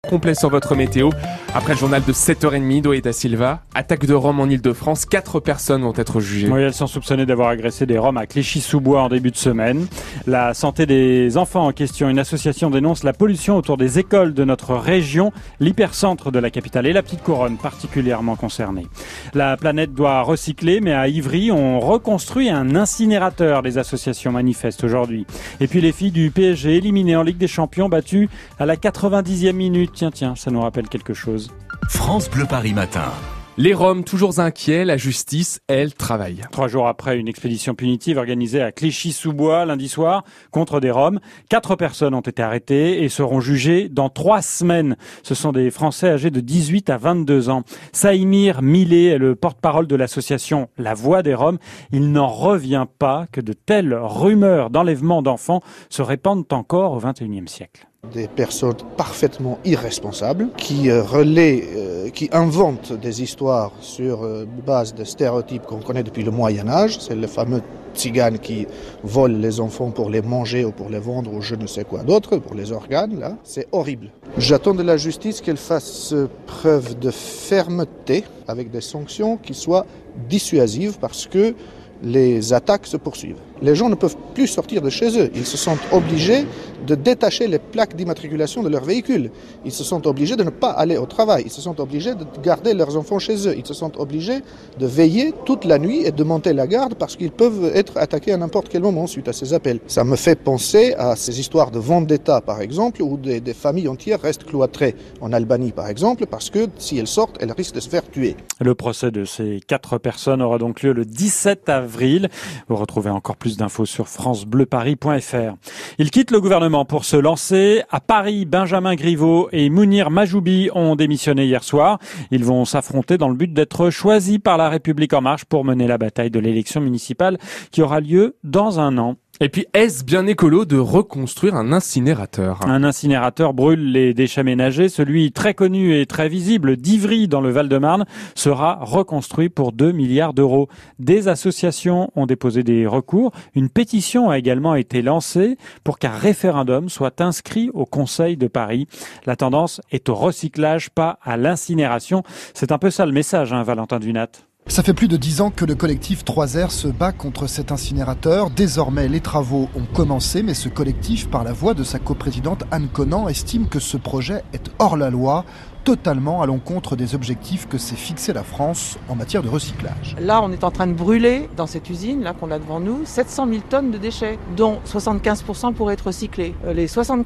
Complet sur votre météo. Après le journal de 7h30 d'Oé da Silva, attaque de Roms en Ile-de-France, 4 personnes vont être jugées. Oui, elles sont soupçonnées d'avoir agressé des Roms à Clichy-sous-Bois en début de semaine. La santé des enfants en question, une association dénonce la pollution autour des écoles de notre région, l'hypercentre de la capitale et la petite couronne particulièrement concernée. La planète doit recycler, mais à Ivry, on reconstruit un incinérateur. Les associations manifestent aujourd'hui. Et puis les filles du PSG éliminées en Ligue des Champions, battues à la 90e minute. Tiens, ça nous rappelle quelque chose. France Bleu Paris Matin. Les Roms, toujours inquiets, la justice, elle, travaille. 3 jours après une expédition punitive organisée à Clichy-sous-Bois lundi soir contre des Roms, 4 personnes ont été arrêtées et seront jugées dans 3 semaines. Ce sont des Français âgés de 18 à 22 ans. Saïmir Millet est le porte-parole de l'association La Voix des Roms. Il n'en revient pas que de telles rumeurs d'enlèvement d'enfants se répandent encore au XXIe siècle. Des personnes parfaitement irresponsables qui relaient, qui inventent des histoires sur base de stéréotypes qu'on connaît depuis le Moyen-Âge. C'est le fameux tzigane qui vole les enfants pour les manger ou pour les vendre ou je ne sais quoi d'autre, pour les organes. Là, c'est horrible. J'attends de la justice qu'elle fasse preuve de fermeté avec des sanctions qui soient dissuasives parce que les attaques se poursuivent. Les gens ne peuvent plus sortir de chez eux. Ils se sentent obligés de détacher les plaques d'immatriculation de leur véhicule. Ils se sentent obligés de ne pas aller au travail. Ils se sentent obligés de garder leurs enfants chez eux. Ils se sentent obligés de veiller toute la nuit et de monter la garde parce qu'ils peuvent être attaqués à n'importe quel moment suite à ces appels. Ça me fait penser à ces histoires de vendetta, par exemple, où des familles entières restent cloîtrées en Albanie, par exemple, parce que si elles sortent, elles risquent de se faire tuer. Le procès de ces 4 personnes aura donc lieu le 17 avril. Vous retrouvez encore plus d'infos sur francebleuparis.fr. Il quitte le gouvernement pour se lancer. À Paris, Benjamin Griveaux et Mounir Majoubi ont démissionné hier soir. Ils vont s'affronter dans le but d'être choisis par La République En Marche pour mener la bataille de l'élection municipale qui aura lieu dans un an. Et puis, est-ce bien écolo de reconstruire un incinérateur ? Un incinérateur brûle les déchets ménagers. Celui très connu et très visible d'Ivry dans le Val-de-Marne sera reconstruit pour 2 milliards d'euros. Des associations ont déposé des recours. Une pétition a également été lancée pour qu'un référendum soit inscrit au Conseil de Paris. La tendance est au recyclage, pas à l'incinération. C'est un peu ça le message, Valentin Dunat. Ça fait plus de 10 ans que le collectif 3R se bat contre cet incinérateur. Désormais, les travaux ont commencé, mais ce collectif, par la voix de sa coprésidente Anne Conan, estime que ce projet est hors la loi, totalement à l'encontre des objectifs que s'est fixé la France en matière de recyclage. Là, on est en train de brûler, dans cette usine là qu'on a devant nous, 700 000 tonnes de déchets, dont 75% pourraient être recyclés. Les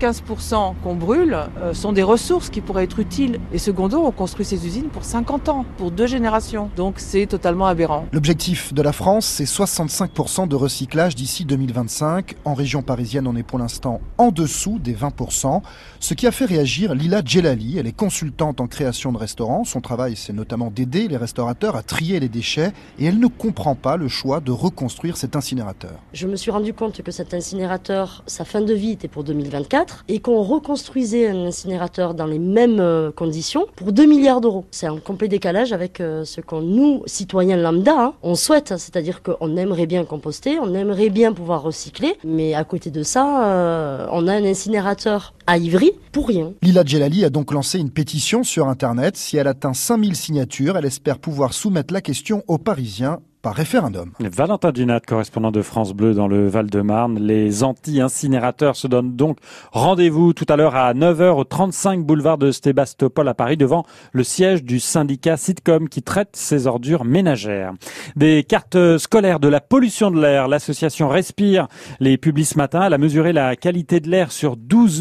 75% qu'on brûle sont des ressources qui pourraient être utiles. Et secondo, on construit ces usines pour 50 ans, pour 2 générations. Donc c'est totalement aberrant. L'objectif de la France, c'est 65% de recyclage d'ici 2025. En région parisienne, on est pour l'instant en dessous des 20%. Ce qui a fait réagir Lila Djellali. Elle est consultante en création de restaurants. Son travail, c'est notamment d'aider les restaurateurs à trier les déchets et elle ne comprend pas le choix de reconstruire cet incinérateur. Je me suis rendu compte que cet incinérateur, sa fin de vie était pour 2024 et qu'on reconstruisait un incinérateur dans les mêmes conditions pour 2 milliards d'euros. C'est un complet décalage avec ce qu'on, nous, citoyens lambda, on souhaite. C'est-à-dire qu'on aimerait bien composter, on aimerait bien pouvoir recycler, mais à côté de ça, on a un incinérateur à Ivry pour rien. Lila Djellali a donc lancé une pétition sur Internet. Si elle atteint 5000 signatures, elle espère pouvoir soumettre la question aux Parisiens par référendum. Valentin Dunat, correspondant de France Bleu dans le Val-de-Marne. Les anti-incinérateurs se donnent donc rendez-vous tout à l'heure à 9h au 35 boulevard de Sébastopol à Paris devant le siège du syndicat Sitcom qui traite ces ordures ménagères. Des cartes scolaires de la pollution de l'air. L'association Respire les publie ce matin. Elle a mesuré la qualité de l'air sur 12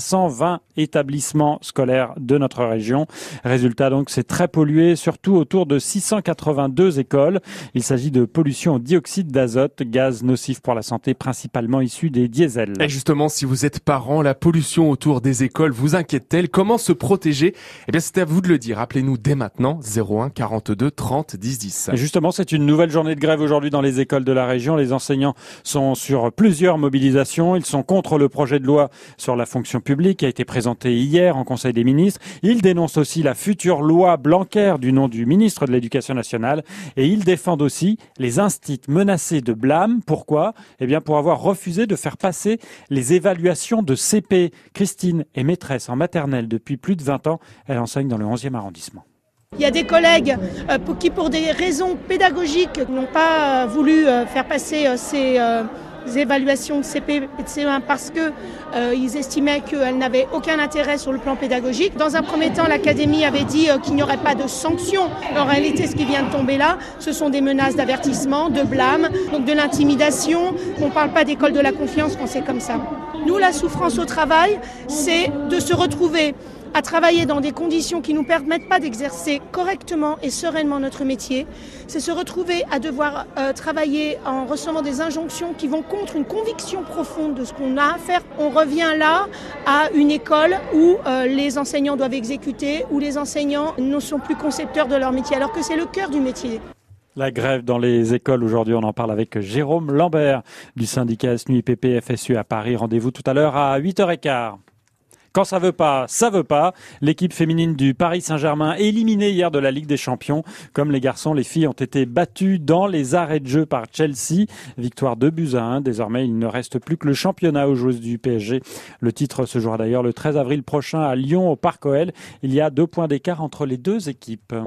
520 établissements scolaires de notre région. Résultat donc, c'est très pollué, surtout autour de 682 écoles. Il s'agit de pollution au dioxyde d'azote, gaz nocif pour la santé, principalement issu des diesels. Et justement, si vous êtes parent, la pollution autour des écoles vous inquiète-t-elle ? Comment se protéger ? Eh bien, c'est à vous de le dire. Appelez-nous dès maintenant, 01 42 30 10 10. Et justement, c'est une nouvelle journée de grève aujourd'hui dans les écoles de la région. Les enseignants sont sur plusieurs mobilisations. Ils sont contre le projet de loi sur la fonction publique qui a été présenté hier en Conseil des ministres. Ils dénoncent aussi la future loi Blanquer du nom du ministre de l'Éducation nationale et ils défendent aussi les instits menacés de blâme. Pourquoi ? Eh bien, pour avoir refusé de faire passer les évaluations de CP. Christine est maîtresse en maternelle depuis plus de 20 ans. Elle enseigne dans le 11e arrondissement. Il y a des collègues qui, pour des raisons pédagogiques, n'ont pas voulu faire passer ces évaluations de CP et de CE1 parce qu'ils estimaient qu'elles n'avaient aucun intérêt sur le plan pédagogique. Dans un premier temps, l'académie avait dit qu'il n'y aurait pas de sanctions. En réalité, ce qui vient de tomber là, ce sont des menaces d'avertissement, de blâme, donc de l'intimidation. On ne parle pas d'école de la confiance quand c'est comme ça. Nous, la souffrance au travail, c'est de se retrouver à travailler dans des conditions qui ne nous permettent pas d'exercer correctement et sereinement notre métier. C'est se retrouver à devoir travailler en recevant des injonctions qui vont contre une conviction profonde de ce qu'on a à faire. On revient là à une école où les enseignants doivent exécuter, où les enseignants ne sont plus concepteurs de leur métier, alors que c'est le cœur du métier. La grève dans les écoles aujourd'hui, on en parle avec Jérôme Lambert du syndicat SNUIPP FSU à Paris. Rendez-vous tout à l'heure à 8h15. Quand ça veut pas, ça veut pas. L'équipe féminine du Paris Saint-Germain éliminée hier de la Ligue des Champions. Comme les garçons, les filles ont été battues dans les arrêts de jeu par Chelsea. Victoire 2-1. Désormais, il ne reste plus que le championnat aux joueuses du PSG. Le titre se jouera d'ailleurs le 13 avril prochain à Lyon au Parc OL. Il y a 2 points d'écart entre les deux équipes.